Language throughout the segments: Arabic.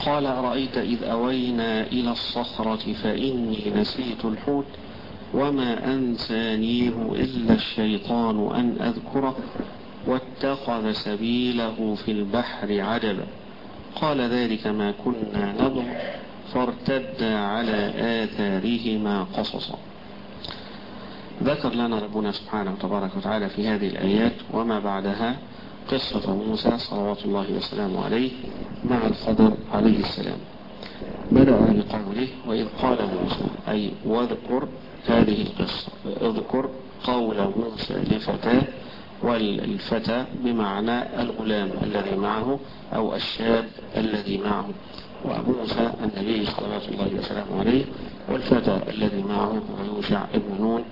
قال أرأيت إذ أوينا إلى الصخرة فإني نسيت الحوت وما أنسانيه إلا الشيطان أن أذكره واتخذ سبيله في البحر عجبا قال ذلك ما كنا نبغ فارتدا على آثارهما قصصا. ذكر لنا ربنا سبحانه وتبارك وتعالى في هذه الآيات وما بعدها قصة موسى صلوات الله وسلامه عليه مع الخضر عليه السلام. بدأ بقوله وإذ قال موسى، أي واذكر هذه القصة، اذكر قول موسى لفتاه، والفتى بمعنى الغلام الذي معه أو الشاب الذي معه، وموسى النبي صلوات الله وسلامه عليه، والفتى الذي معه يوشع ابن نون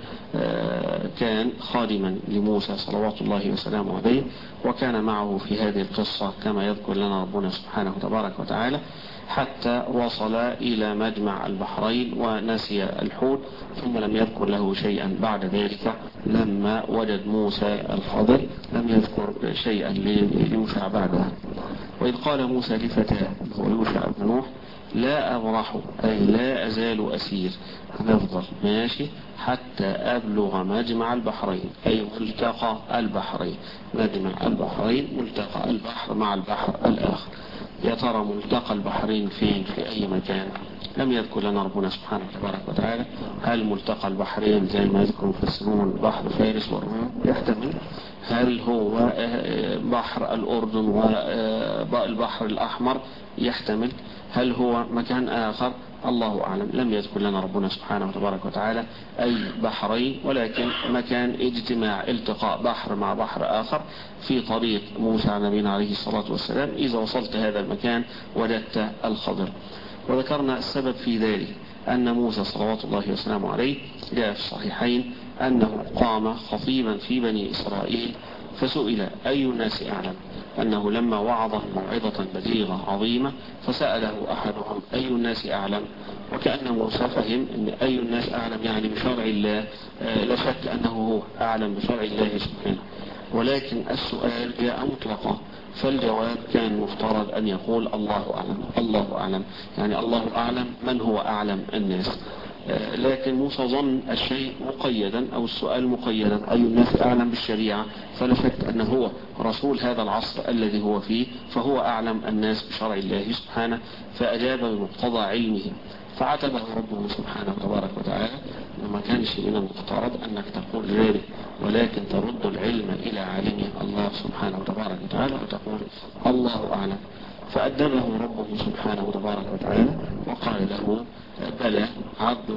كان خادما لموسى صلوات الله وسلامه عليه، وكان معه في هذه القصة كما يذكر لنا ربنا سبحانه وتبارك وتعالى حتى وصل إلى مجمع البحرين ونسي الحوت، ثم لم يذكر له شيئا بعد ذلك. لما وجد موسى الخضر لم يذكر شيئا ليوشع بعدها. وإذ قال موسى لفتاه هو يوشع بن نوح لا أبرح، أي لا أزال أسير، نفضل ماشي حتى أبلغ مجمع البحرين، أي ملتقى البحرين. مجمع البحرين ملتقى البحر مع البحر الآخر. يا ترى ملتقى البحرين فين، في أي مكان؟ لم يذكر لنا ربنا سبحانه وتبارك وتعالى. هل ملتقى البحرين زي ما يذكر مفسرون بحر فارس والروم؟ يحتمل. هل هو بحر الأردن والبحر الأحمر؟ يحتمل. هل هو مكان آخر؟ الله أعلم. لم يذكر لنا ربنا سبحانه وتبارك وتعالى أي بحرين، ولكن مكان اجتماع التقاء بحر مع بحر آخر في طريق موسى نبينا عليه الصلاة والسلام. إذا وصلت هذا المكان وجدت الخضر. وذكرنا السبب في ذلك أن موسى صلوات الله وسلامه عليه جاء في الصحيحين أنه قام خطيبا في بني إسرائيل فسئل أي الناس أعلم، أنه لما وعظه موعظة بليغة عظيمة فسأله أحدهم أي الناس أعلم، وكأن موسى فهم أن أي الناس أعلم يعني بشرع الله. لا شك أنه هو أعلم بشرع الله سبحانه، ولكن السؤال جاء مطلقا، فالجواب كان مفترض أن يقول الله أعلم. الله أعلم يعني الله أعلم من هو أعلم الناس. لكن موسى ظن الشيء مقيدا أو السؤال مقيدا، أي الناس أعلم بالشريعة، فلا شك أنه هو رسول هذا العصر الذي هو فيه، فهو أعلم الناس بشرع الله سبحانه، فأجاب بمقتضى علمه. فعتبه ربه سبحانه وتبارك وتعالى وما كانش من المفترض أنك تقول ذلك، ولكن ترد العلم إلى عالمه الله سبحانه وتبارك وتعالى وتقول الله أعلم. فأدبه ربه سبحانه وتبارك وتعالى وقال له بلى عبد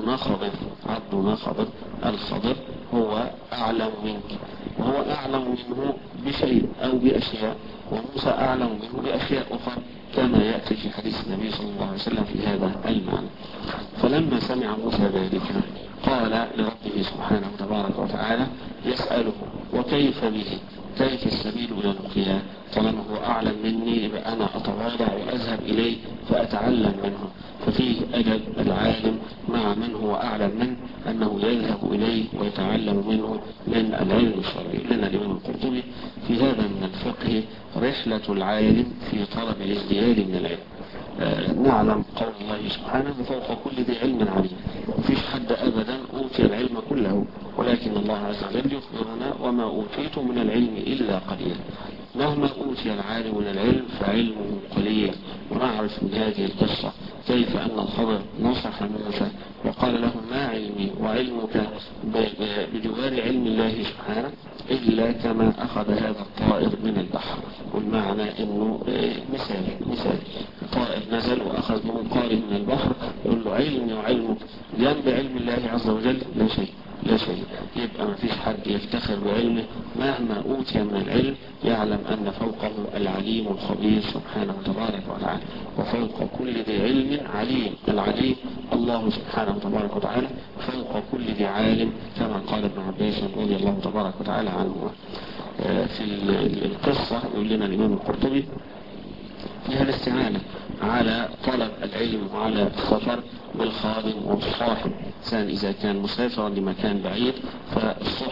نخضر الخضر هو أعلم منك، وهو أعلم منه بشيء أو بأشياء، وموسى أعلم منه بأشياء أخرى كما يأتي في حديث النبي صلى الله عليه وسلم في هذا المعنى. فلما سمع موسى ذلك قال لربه سبحانه وتبارك وتعالى يسأله وكيف به، كيف السبيل إلى القيام؟ طالما هو أعلم مني يبقى أنا أتواضع وأذهب إليه فأتعلم منه. ففيه أدب العالم مع من هو أعلم منه أنه يذهب إليه ويتعلم منه من العلم الشرعي. لنا الإمام القرطبي في هذا من الفقه رحلة العالم في طلب الازدياد من العلم. نعلم قول الله سبحانه فوق كل ذي علم عليم، مفيش حد أبدا أوتي العلم كله، ولكن الله عز وجل يخبرنا وما أوتيتم من العلم إلا قليلا. مهما أوتي العالم من العلم فعلمه قليل. ونعرف من هذه القصة كيف أن الخضر نصح موسى وقال له ما علمي وعلمك بجوار علم الله سبحانه إلا كما أخذ هذا الطائر من البحر. والمعنى أنه مثال طائر نزل وأخذ منقاره من البحر، يقول له علمي وعلمك جنب علم الله عز وجل لا شيء. يبقى ما فيش حد يفتخر بعلمه مهما أوتي من العلم، يعلم أن فوقه العليم الخبير سبحانه وتبارك وتعالى، وفوق كل ذي علم عليم. العليم الله سبحانه وتبارك وتعالى فوق كل ذي عالم، كما قال ابن عباس رضي الله تبارك وتعالى عنه. في القصة يقول لنا الإمام القرطبي فيها الاستعانة على طلب العلم وعلى السفر بالخادم والصاحب. إنسان إذا كان مسافرا لمكان بعيد فالصحبة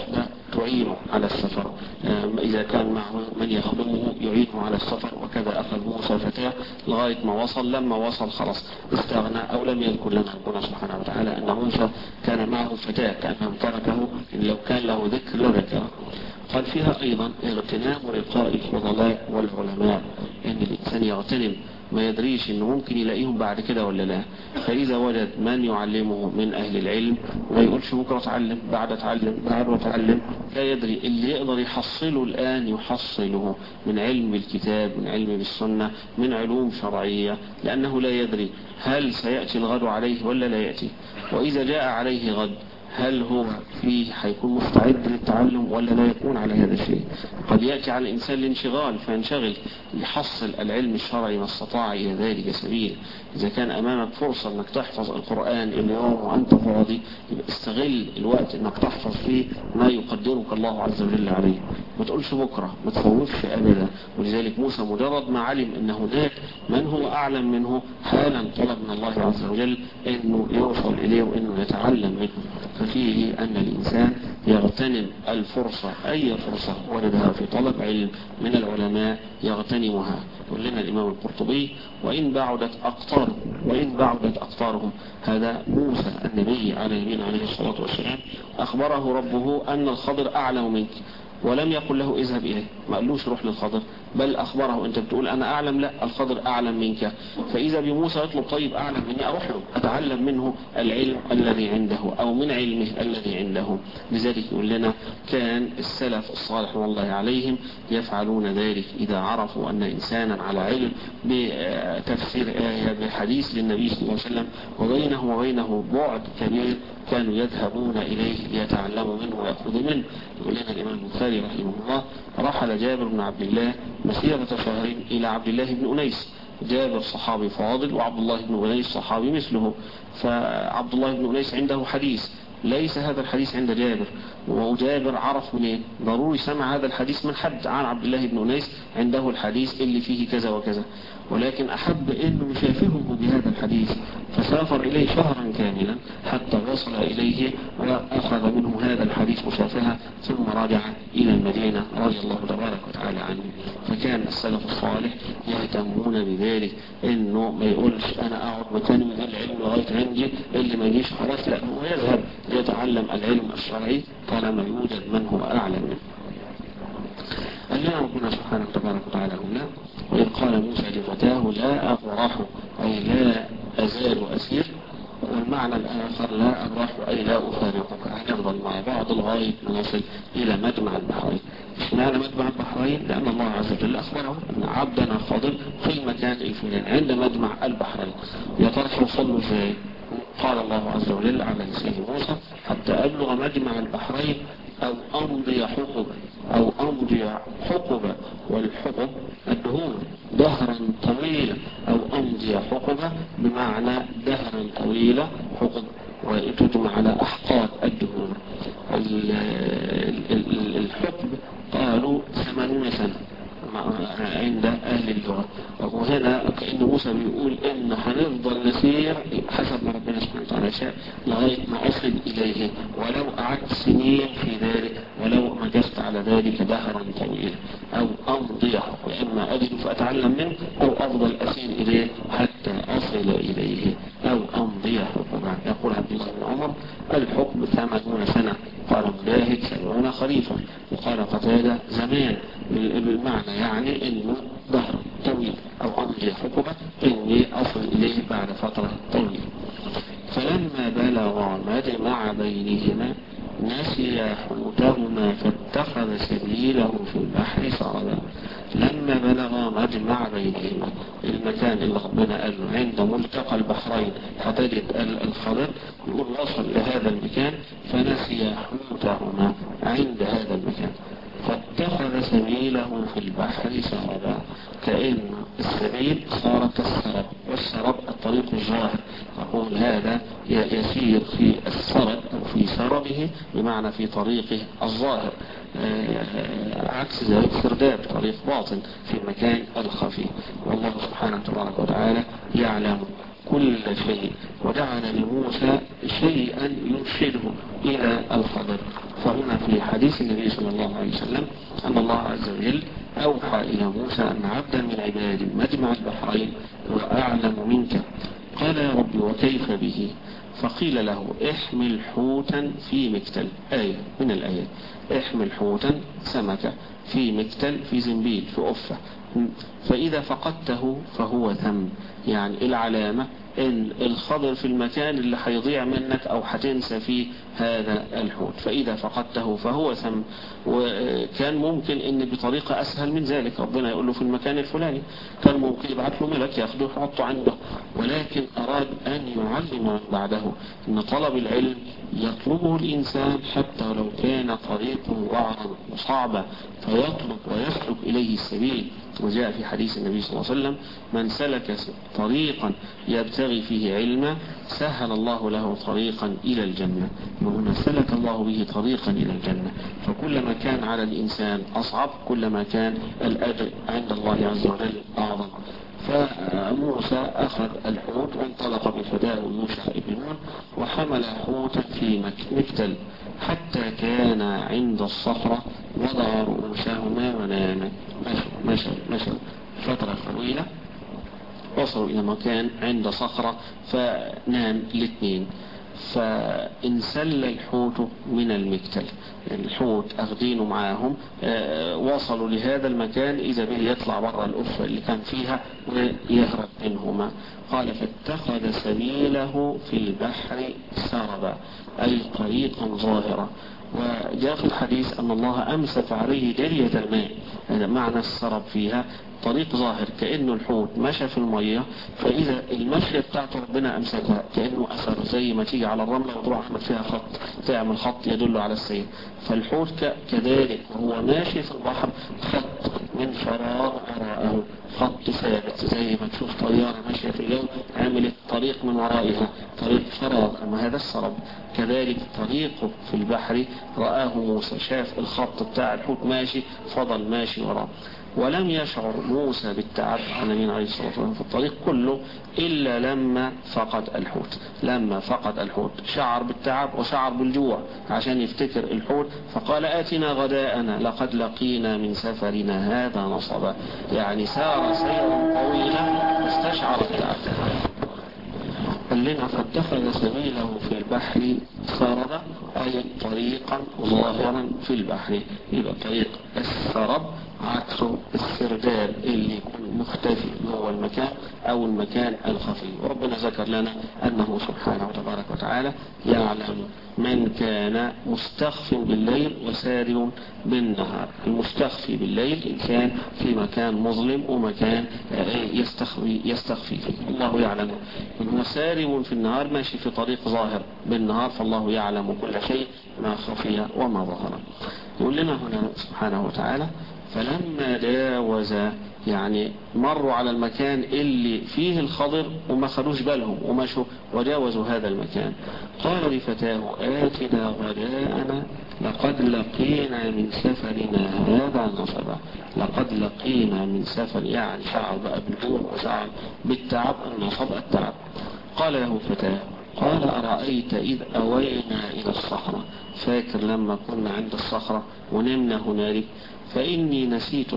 تعينه على السفر، إذا كان معه من يخدمه يعينه على السفر. وكذا أخذ موسى فتاة لغاية ما وصل، لما وصل خلاص استغنى، أو لم يذكر لنا ربنا سبحانه وتعالى أن موسى كان معه فتاة كأنه تركه، لو كان له ذكر لذكره. قال فيها أيضا اغتنام لقاء الفضلاء والعلماء، إن الإنسان يغتنم، ما يدريش إنه ممكن يلاقيهم بعد كده ولا لا. فإذا وجد من يعلمه من أهل العلم ما يقولش بكرة اتعلم، بعد اتعلم، بعد اتعلم، لا يدري. اللي يقدر يحصله الآن يحصله من علم الكتاب، من علم بالسنة، من علوم شرعية، لأنه لا يدري هل سيأتي الغد عليه ولا لا يأتي. وإذا جاء عليه غد هل هو فيه هيكون مستعد للتعلم ولا لا يكون على هذا الشيء. قد يأتي على الإنسان الانشغال فينشغل، يحصل العلم الشرعي ما استطاع إلى ذلك سبيل. إذا كان أمامك فرصة أنك تحفظ القرآن اليوم وأنت فاضي، استغل الوقت أنك تحفظ فيه ما يقدرك الله عز وجل عليه، ما تقولش بكرة، ما تفوتش أبدا. ولذلك موسى مجرد ما علم أن هناك من هو أعلم منه حالا طلب من الله عز وجل أنه يوصل إليه وأنه يتعلم منه. ففيه أن الإنسان يغتنم الفرصة، أي فرصة وجدها في طلب علم من العلماء يغتنمها. يقول لنا الإمام القرطبي: وإن بعدت أقطارهم. هذا موسى النبي عليه الصلاة والسلام أخبره ربه أن الخضر أعلم منك، ولم يقل له اذهب إليه، ما قالوش روح للخضر، بل أخبره أنت بتقول أنا أعلم، لا، الخضر أعلم منك. فإذا بموسى يطلب طيب أعلم مني أروح له أتعلم منه العلم الذي عنده أو من علمه الذي عنده. لذلك يقول لنا كان السلف الصالح والله عليهم يفعلون ذلك إذا عرفوا أن إنسانا على علم بتفسير آية بحديث للنبي صلى الله عليه وسلم وبينه وبينه بعد كبير كانوا يذهبون إليه ليتعلموا منه ويأخذوا منه. يقول لنا الإمام البخاري رحمه الله: رحل جابر بن عبد الله مسيرة شهر إلى عبد الله بن أنيس. جابر صحابي فاضل وعبد الله بن أنيس صحابي مثله، فعبد الله بن أنيس عنده حديث ليس هذا الحديث عند جابر، وجابر عرف منين؟ ضروري سمع هذا الحديث من حد عن عبد الله بن أنيس عنده الحديث اللي فيه كذا وكذا، ولكن أحب أنه يشافهه بهذا الحديث فسافر إليه شهرا كاملا حتى وصل إليه وأخذ منه هذا الحديث مشافهة، ثم رجع إلى المدينة رضي الله تبارك وتعالى عنه. فكان السلف الصالح يهتمون بذلك، أنه ما يقولش أنا أقعد مكاني من العلم لغاية عندي اللي ما يجيش خلاص، لا، هو يذهب يتعلم العلم الشرعي طالما يوجد من هو أعلم منه. قال لنا ربنا سبحانه تبارك وتعالى هنا: وإذ قال موسى لفتاه لا أبرح، أي لا أزال أسير. والمعنى الآخر لا أبرح أي لا أفارقك، هنفضل مع بعض لغاية ما نصل إلى مجمع البحرين. اشمعنى مجمع البحرين؟ لأن الله عز وجل أخبره أن عبدنا الخضر في المكان الفلاني عند مجمع البحرين. يا ترى توصلوا ازاي؟ قال الله عز وجل على لسان موسى: حتى أبلغ مجمع البحرين أو أمضي حقبة، أو أمضي حقبة، والحقب الدهور دهرا طويلا، أو أمضي حقبة بمعنى دهرا طويلة حقب، وتجمع على أحقاب الدهور. الحقب قالوا 80 سنة عند أهل اللغة. وهنا كأن موسى بيقول إن هنفضل نسير حسب ما ربنا سبحانه وتعالى شاء لغاية ما أصل إليه، ولو قعدت سنين في ذلك، ولو مكثت على ذلك دهرا طويلا، أو أمضي حقبة، إما أجد فأتعلم منه، أو أفضل أسير إليه حتى أصل إليه، أو أمضي حقبة. يقول عبد الله بن عمر: الحكم 80 سنة، قال مجاهد 70 خريفا، وقال قتادة زمان، بالمعنى يعني انه ظهر طويل، او امضي حقبة اني اصل اليه بعد فترة طويلة. فلما بلغ مجمع بينهما نسي حوتهما فاتخذ سبيله في البحر سربا. لما بلغ مجمع بينهما، المكان اللي ربنا قال له عند ملتقى البحرين فتجد الخضر، يقول وصل لهذا المكان فنسي حوتهما عند هذا المكان فاتخذ سبيله في البحر سربا. كأن السبيل صار كالسرب، والسرب الطريق الظاهر، أقول هذا يسير في السرب أو في سربه بمعنى في طريقه الظاهر، عكس ذلك سرداب طريق باطن في المكان الخفي. والله سبحانه تبارك وتعالى يعلم كل شيء، وجعل لموسى شيئا يرشده إلى الخضر. فهنا في حديث النبي صلى الله عليه وسلم أن الله عز وجل أوحى إلى موسى أن عبدا من عباد مجمع البحرين هو أعلم منك. قال يا رب وكيف به؟ فقيل له احمل حوتا في مكتل، آية من الآيات، احمل حوتا سمكة في مكتل، في زنبيل، في أفة، فإذا فقدته فهو ثم. يعني العلامة ان الخضر في المكان اللي هيضيع منك او هتنسى فيه هذا الحوت، فاذا فقدته فهو ثم. وكان ممكن ان بطريقة اسهل من ذلك ربنا يقول له في المكان الفلاني، كان ممكن يبعث له ملك ياخده ويحطه عنده، ولكن اراد ان يعلم بعده ان طلب العلم يطلبه الانسان حتى لو كان طريقه وعرا وصعبا، فيطلب ويسلك اليه السبيل. وجاء في حديث النبي صلى الله عليه وسلم من سلك طريقا يبتغي فيه علما سهل الله له طريقا إلى الجنة. وهنا سلك الله به طريقا إلى الجنة، فكلما كان على الإنسان أصعب كلما كان الأجر عند الله عز وجل أعظم. فموسى أخذ الحوت وانطلق بفتاه يوشع بن نون وحمل حوتا في مكتل حتى كان عند الصخرة، وضع رؤوسهما ونام. مشوا فترة طويلة، وصلوا إلى مكان عند صخرة فنام الاثنين، فانسل الحوت من المكتل. الحوت أخذينه معاهم، وصلوا لهذا المكان إذا به يطلع برا الأفة اللي كان فيها ويهرب منهما. قال فاتخذ سبيله في البحر سربا، أي طريقا ظاهرة. وجاء في الحديث أن الله أمسك عليه جرية الماء، هذا معنى السرب فيها، طريق ظاهر كأنه الحوت مشى في المية، فإذا المشية بتاعته ربنا أمسكها كأنه أثر، زي ما تيجي على الرملة وتروح أحمد فيها خط، تعمل خط يدل على السير. فالحوت كذلك وهو ماشي في البحر خط من فراغ وراءه، خط ثابت، زي ما تشوف طيارة ماشية في الجو عملت طريق من ورائها، طريق فراغ. أما هذا السرب كذلك طريقه في البحر رآه موسى، شاف الخط بتاع الحوت ماشي، فضل ماشي وراه. ولم يشعر موسى بالتعب على النبي عليه الصلاة والسلام في الطريق كله إلا لما فقد الحوت. لما فقد الحوت شعر بالتعب وشعر بالجوع عشان يفتكر الحوت، فقال آتنا غداءنا لقد لقينا من سفرنا هذا نصبا. يعني سار سيرا طويلا واستشعر التعب. قال لنا فاتخذ سبيله في البحر سربا، أي طريقا ظاهرا في البحر. يبقى طريق السرب عكسه السرداب اللي يكون مختفي جوه المكان أو المكان الخفي. وربنا ذكر لنا أنه سبحانه وتبارك وتعالى يعلم من كان مستخف بالليل وسارب بالنهار. المستخفي بالليل إن كان في مكان مظلم ومكان يستخفي فيه، الله يعلم. من هو سارب في النهار ماشي في طريق ظاهر بالنهار، فالله يعلم كل شيء ما خفي وما ظهر. يقول لنا هنا سبحانه وتعالى فلما جاوز، يعني مروا على المكان اللي فيه الخضر وما خدوش بالهم ومشوا وجاوزوا هذا المكان. قال لفتاه آتنا غداءنا لقد لقينا من سفرنا هذا نصبا. لقد لقينا من سفر، يعني شعر بقى بالجوع وشعر بالتعب، النصب التعب. قال له فتاه قال أرأيت إذ أوينا إلى الصخرة، فاكر لما كنا عند الصخرة ونمنا هنالك، فإني نسيت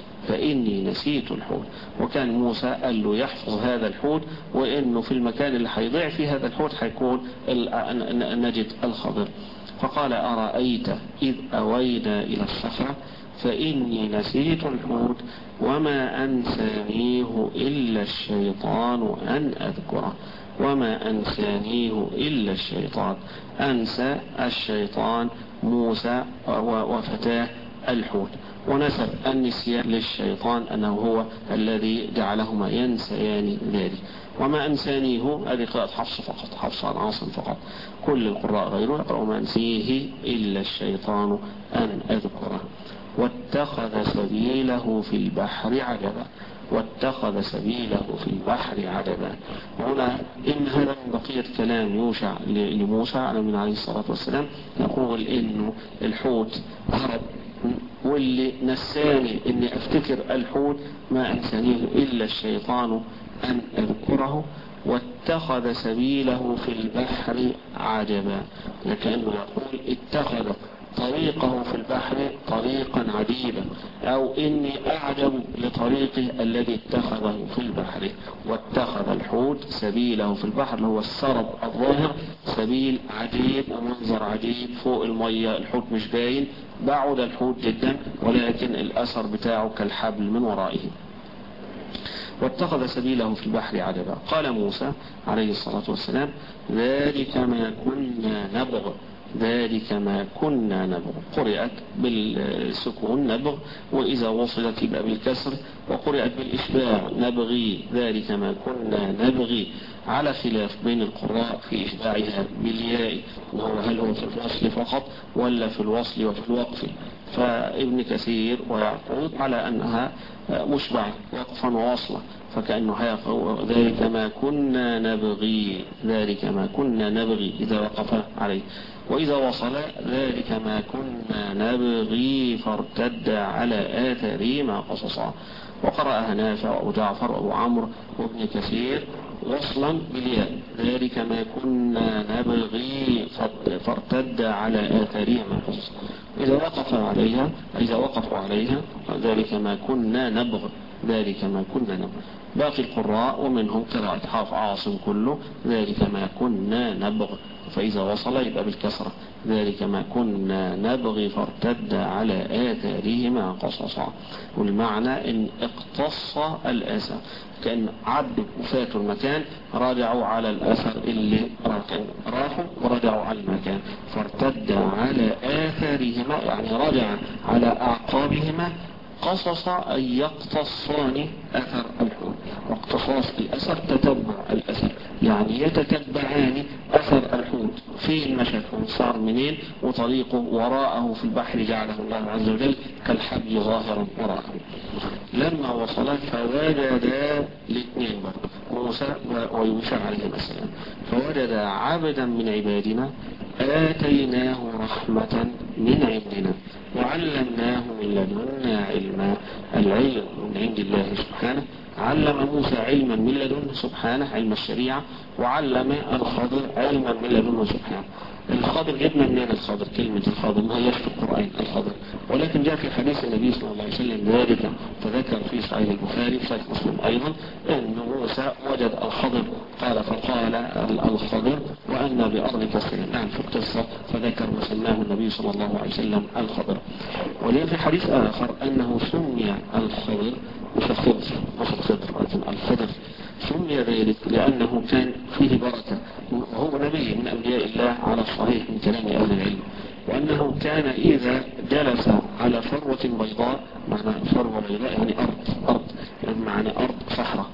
الحوت. وكان موسى قال له يحفظ هذا الحوت، وإنه في المكان اللي هيضيع فيه هذا الحوت هيكون نجد الخضر. فقال أرأيت إذ أوينا إلى الصخرة فإني نسيت الحوت وما أنسانيه إلا الشيطان أن أذكره. وما أنسانيه إلا الشيطان، أنسى الشيطان موسى وفتاه الحوت، ونسب النسيان للشيطان أنه هو الذي جعلهما ينسيان ذلك. وما أنسانيه هذه قراءة حفص فقط، حفص عن عاصم فقط، كل القراء غيره يقرأ ما أنسيه إلا الشيطان أن أذكره. واتخذ سبيله في البحر عجبا. واتخذ سبيله في البحر عجبا. هنا إن هذا من بقية كلام يوشع لموسى عليه الصلاة والسلام، يقول إنه الحوت هرب، واللي نساني إني أفتكر الحوت ما أنسانيه إلا الشيطان أن أذكره. واتخذ سبيله في البحر عجبا، لكنه يقول اتخذ طريق طريقه في البحر طريقا عديدا، أو إني أعجب لطريقه الذي اتخذه في البحر. واتخذ الحوت سبيله في البحر، اللي هو السرب الظاهر، سبيل عجيب ومنظر عجيب فوق المية، الحوت مش باين، بعد الحوت جدا ولكن الأثر بتاعه كالحبل من ورائه. واتخذ سبيله في البحر عجبا. قال موسى عليه الصلاة والسلام: ذلك ما كنا نبغ، ذلك ما كنا نبغ. قرأت بالسكون نبغ، وإذا وصلت يبقى بالكسر، وقرأت بالإشباع نبغي، ذلك ما كنا نبغي، على خلاف بين القراء في إشباعها بالياء، هل هو في الوصل فقط ولا في الوصل وفي الوقف. فابن كثير ويعقوب على أنها مشبعة وقفا ووصلا، فكأنه ذلك ما كنا نبغي، ذلك ما كنا نبغي إذا وقف عليه. وإذا وصل ذلك ما كنا نبغي فارتد على آثارهما قصصا. وقرأها نافع وأبو جعفر وأبو عمرو وابن كثير وصلا بالياء، ذلك ما كنا نبغي فارتد على آثارهما قصصا. إذا وقفوا عليها ذلك ما كنا نبغ، ذلك ما كنا نبغ. باقي القراء ومنهم قراءة حافظ عاصم كله ذلك ما كنا نبغ، فإذا وصل يبقى بالكسرة، ذلك ما كنا نبغي فارتد على آثارهما قصصا. والمعنى إن اقتص الأثر، كأن عدوا وفاتوا المكان، راجعوا على الأثر اللي راحوا ورجعوا على المكان، فارتد على آثارهما يعني رجع على أعقابهما قصص أن يقتصان أثر الحوت. واقتصاص الأثر تتبع الأثر، يعني يتتبعان أثر الحوت في المشهد، صار منين وطريقه وراءه في البحر جعله الله عز وجل كالحبل ظاهرا وراءه. لما وصلت فوجدا الاثنين موسى ويوشع عليه السلام، فوجدا عبدا من عبادنا آتيناه رحمة من عندنا وعلمناه من لدنا علما. العلم من عند الله سبحانه، علم موسى علما من لدنه سبحانه، علم الشريعة، وعلم الخضر علما من لدنه سبحانه. الخضر جبنا منين؟ الخضر كلمة الخضر ما هيش في القرآن الخضر، ولكن جاء في حديث النبي صلى الله عليه وسلم ذلك، فذكر في صحيح البخاري وصحيح مسلم أيضا أن موسى وجد الخضر، قال فقال الخضر وأن بأرضك السلام. نعم في القصة فذكر وسماه النبي صلى الله عليه وسلم الخضر. وليه في حديث آخر أنه سمي الخضر مش الخضر لكن الخضر سمي ذلك لأنه كان فيه بركة، وهو نبي من أنبياء الله على الصحيح من كلام أهل العلم، وأنه كان إذا جلس على فروة بيضاء، معنى فروة بيضاء يعني أرض معنى أرض صحراء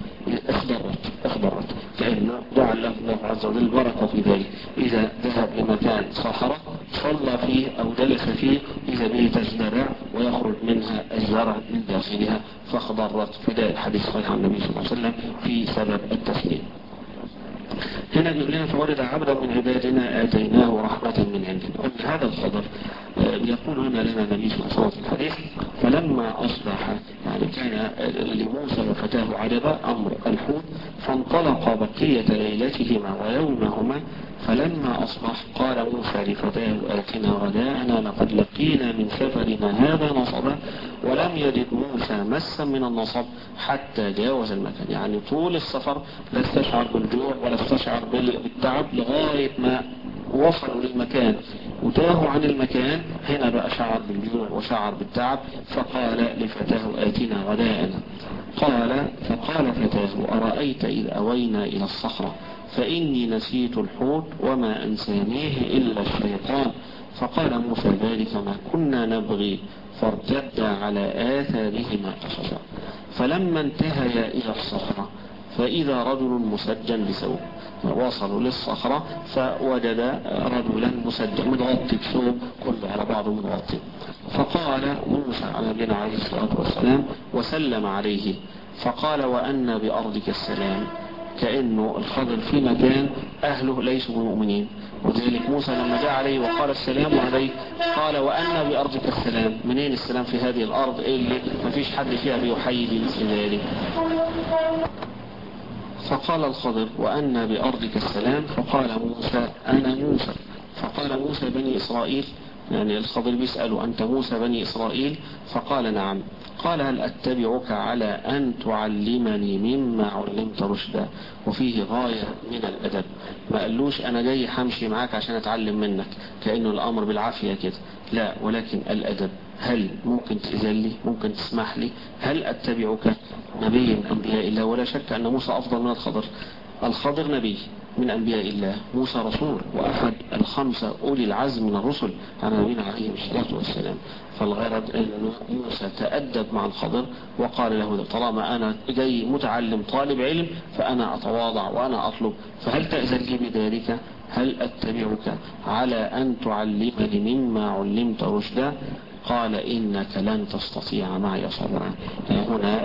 اخضرت كأنه جعل له الله عز وجل بركة في ذلك. إذا ذهب لمكان صحراء صلى فيه أو جلس فيه إذا به تزدرع ويخرج منها الزرع من داخلها فاخضرت. فده الحديث صحيح عن النبي صلى الله عليه وسلم في سبب التسليم. هنا يقول لنا فوجد عبدا من عبادنا آتيناه رحمة من عندنا. ومن هذا الخبر يقول هنا لنا النبي صلى الله عليه وسلم في الحديث فلما أصبح، يعني كان لموسى وفتاه عجبا أمر الحوت، فانطلق بقية ليلتهما ويومهما. فلما أصبح قال موسى لفتاه آتنا غداءنا لقد لقينا من سفرنا هذا نصبا. ولم يجد موسى مسا من النصب حتى جاوز المكان، يعني طول السفر لا استشعر بالجوع ولا استشعر بالتعب لغاية ما وصلوا للمكان وتاهوا عن المكان. هنا بقى شعر بالجوع وشعر بالتعب، فقال لفتاه آتنا غداءنا. فقال فتاه أرأيت إذ أوينا إلى الصخرة فإني نسيت الحوت وما أنسانيه إلا الشيطان. فقال موسى ذلك ما كنا نبغي فارتد على آثارهما قصصا. فلما انتهيا إلى الصخرة فإذا رجل مسجن بثوب، وصلوا للصخرة فوجد رجلا مسجن متغطي بثوب كله على بعضه متغطي. فقال موسى على نبينا عليه الصلاة والسلام وسلم عليه، فقال وأن بأرضك السلام، كأنه الخضر في مكان أهله ليسوا بمؤمنين، وذلك موسى لما جاء عليه وقال السلام عليه قال وأن بأرضك السلام. منين السلام في هذه الأرض اللي ما فيش حد فيها بيحيي بمثل ذلك؟ فقال الخضر وأن بأرضك السلام، فقال موسى أنا موسى. فقال موسى بني إسرائيل يعني الخضر بيسأله أنت موسى بني إسرائيل؟ فقال نعم. قال هل أتبعك على أن تعلمني مما علمت رشدا؟ وفيه غاية من الأدب، ما قالوش أنا جاي حمشي معاك عشان أتعلم منك كأنه الأمر بالعافية كده، لا، ولكن الأدب. هل ممكن تأذن لي؟ ممكن تسمح لي؟ هل أتبعك؟ نبي من أنبياء الله، ولا شك أن موسى أفضل من الخضر. الخضر نبي من أنبياء الله، موسى رسول وأحد الخمسة أولي العزم من الرسل على نبينا عليه الصلاة والسلام. فالغرض أن موسى تأدب مع الخضر وقال له طالما أنا جاي متعلم طالب علم فأنا أتواضع وأنا أطلب، فهل تأذن لي بذلك؟ هل أتبعك على أن تعلمني مما علمت رشدا؟ قال إنك لن تستطيع معي صبرا. هنا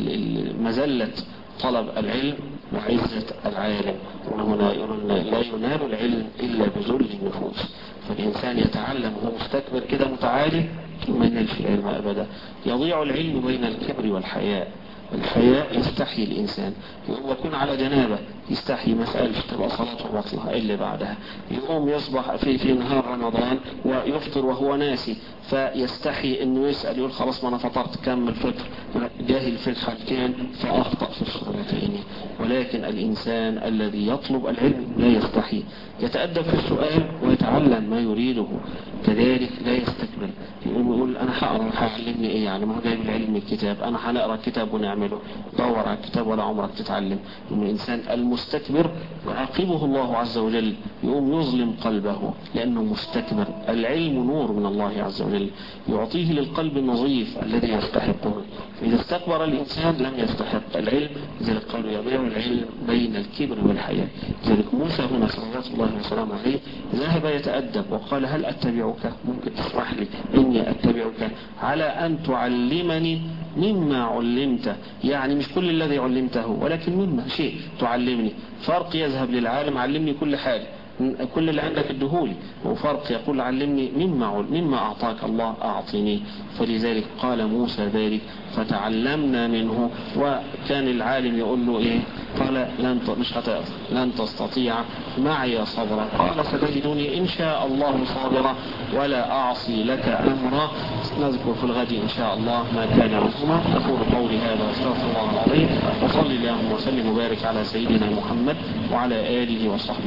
مزلة طلب العلم وعزة العالم، وهنا لا ينال العلم إلا بذل النفوس. فالإنسان يتعلم وهو مستكبر كده متعالي ما ينالش العلم أبدا. يضيع العلم بين الكبر والحياء. الحياء يستحي الإنسان، يكون على جنابه يستحي مسألة تبقى صلاته بطلة إلا بعدها، يقوم يصبح في نهار رمضان ويفطر وهو ناسي، فيستحي انه يسأل يقول خلاص ما انا فطرت كمل فطر، جاهل في الحالتين فأخطأ في الصورتين. ولكن الإنسان الذي يطلب العلم لا يستحي، يتأدب في السؤال ويتعلم ما يريده، كذلك لا يستكبر. يقول انا هقرا هعلمني ايه يعني، ما هو جايب العلم الكتاب، انا هنقرا الكتاب ونعمله، دور على الكتاب ولا عمرك تتعلم. ان الانسان المستكبر يعاقبه الله عز وجل، يقوم يظلم قلبه لانه مستكبر. العلم نور من الله عز وجل يعطيه للقلب النظيف الذي يستحقه، إذا استكبر الإنسان لم يستحق العلم. لذلك قالوا يضيع العلم بين الكبر والحياء. لذلك موسى هنا صلوات الله وسلامه عليه ذهب يتأدب وقال هل أتبعك، ممكن تسمح لي إني أتبعك على أن تعلمني مما علمت، يعني مش كل الذي علمته ولكن مما شيء تعلمني. فرق يذهب للعالم علمني كل حاجة، كل اللي عندك ادهولي، وفرق يقول علمني مما أعطاك الله أعطيني. فلذلك قال موسى ذلك فتعلمنا منه. وكان العالم يقول له إيه؟ قال مش هتقدر، لن تستطيع معي صبرا. قال ستجدني إن شاء الله صابرا ولا أعصي لك أمرا. نذكر في الغد إن شاء الله ما كان لزوما. أقول قولي هذا واستغفر الله العظيم، وصلي اللهم وسلم وبارك على سيدنا محمد وعلى آله وصحبه.